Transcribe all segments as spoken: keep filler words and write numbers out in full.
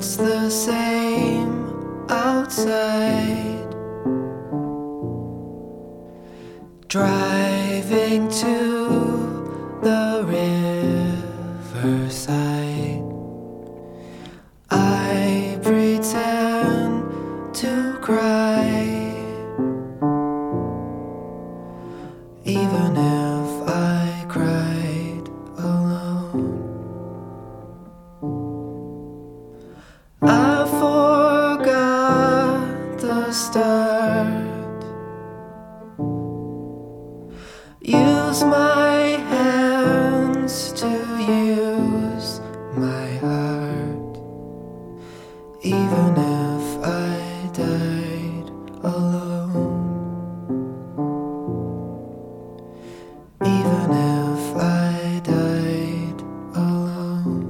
it's the same outside. Driving to the riverside, I pretend to cry, even if I cried alone. I forgot the start. Use my hands to use my heart, even if I died alone. Even if I died alone.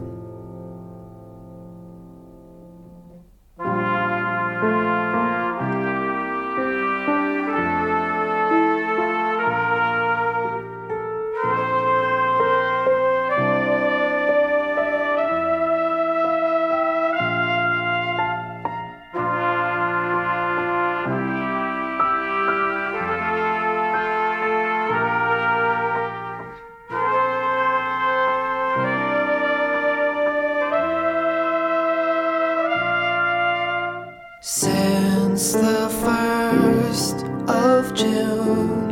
Since the first of June,